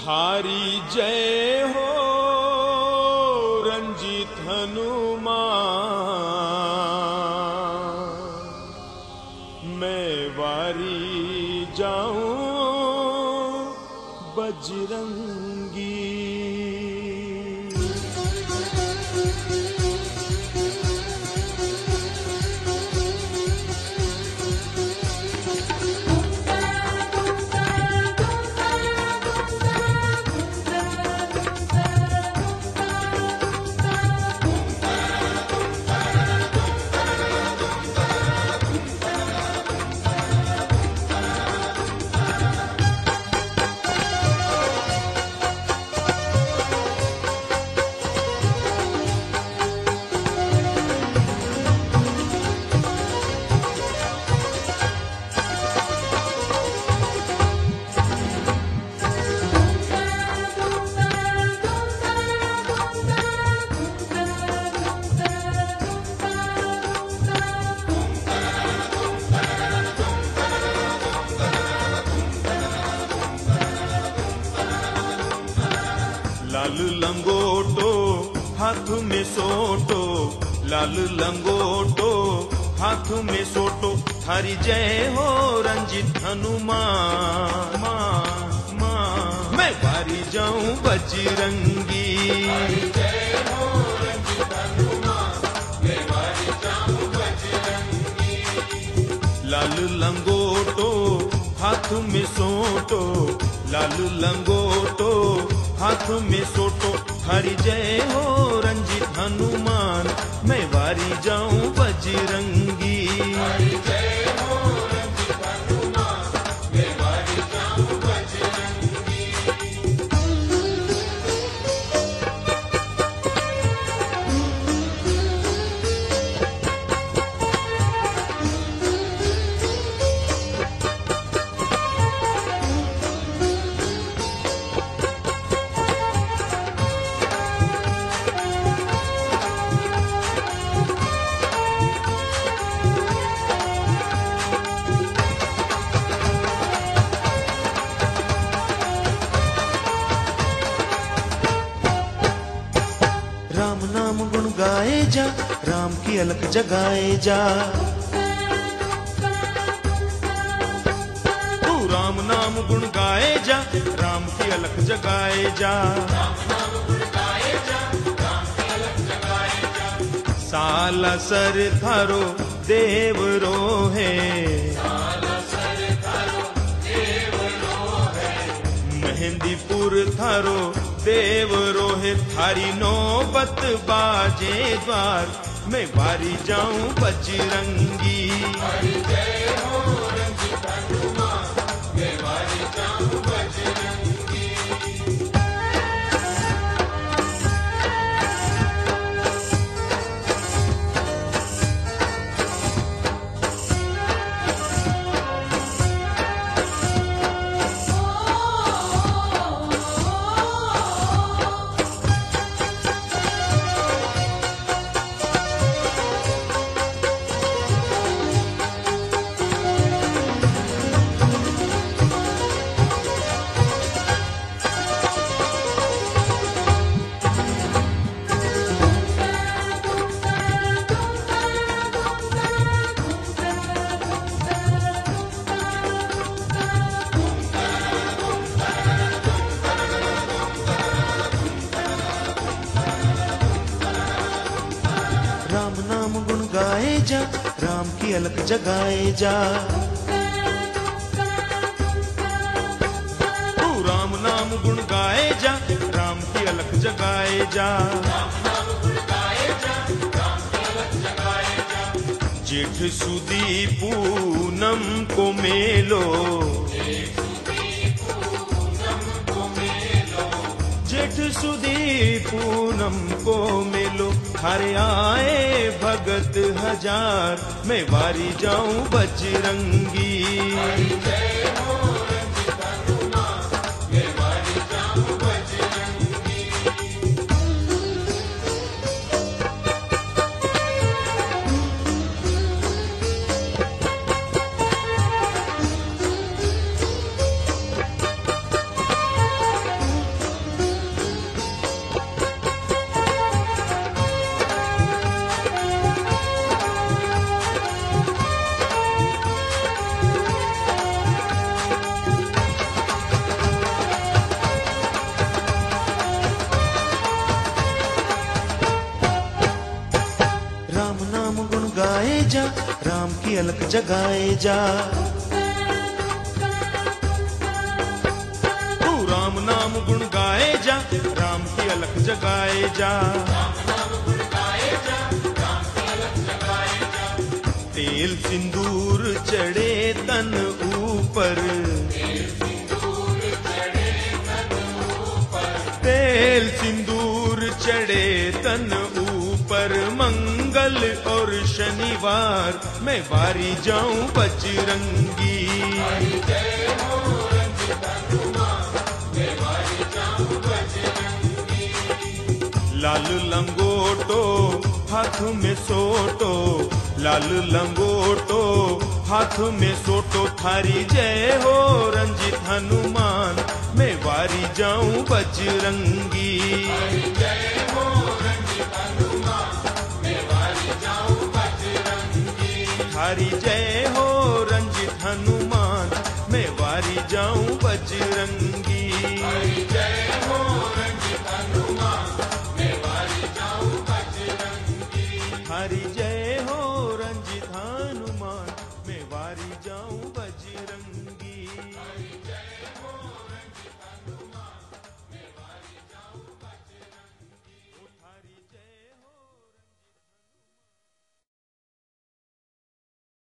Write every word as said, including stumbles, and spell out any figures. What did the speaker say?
थारी जय हो रंजित हनुमान। मैं वारी जाऊं बजरंगी। लाल लंगोटो हाथ में सोटो, लाल लंगोटो हाथ में सोटो। थारी जय हो रंजित हनुमान। माँ माँ मैं वारी जाऊं बजरंगी। लाल लंगोटो हाथ में सोटो, लाल लंगोटो हाथ में सोटो। हरि जय हो रंजित हनुमान। मैं वारी जाऊं बजरंगी। हरि जय हो रंजित हनुमान। मैं वारी जाऊं बजरंगी। राम नाम गुण गाए जा, राम की अलख जगाए जा। तू राम नाम गुण गाए जा, राम की अलख जगाए जा। साला सर थारो देव रोहे, मेहंदीपुर थारो देव रोहे। थारी नौबत बाजे द्वार। मैं वारी जाऊं बजरंगी। हरि जय हो रंजित हनुमान। मैं वारी जाऊं बजरंगी। राम नाम गुण गाए जा, राम की अलख जगाए जा। तू राम नाम गुण गाए जा, राम की अलख जगाए जा। जेठ सुदी पूनम को मेलो, जेठ सुदी पूनम को मेलो। हरे आए भगत हजार। मैं वारी जाऊं बजरंगी। हरि जय हो रंजित हनुमान। मैं वारी जाऊं बजरंगी। राम की अलख जगाए जा। तू राम नाम गुण गाए जा, राम की अलख जगाए जा। तेल सिंदूर चढ़े तन ऊपर, तेल सिंदूर चढ़े तन ऊपर, मंगल और शनिवार मैं वारी जाऊं बजरंगी। लाल लंगोटो हाथ में सोटो, लाल लंगोटो हाथ में सोटो, थारी जय हो रंजित हनुमान मैं वारी जाऊं बजरंगी। थारी जय हो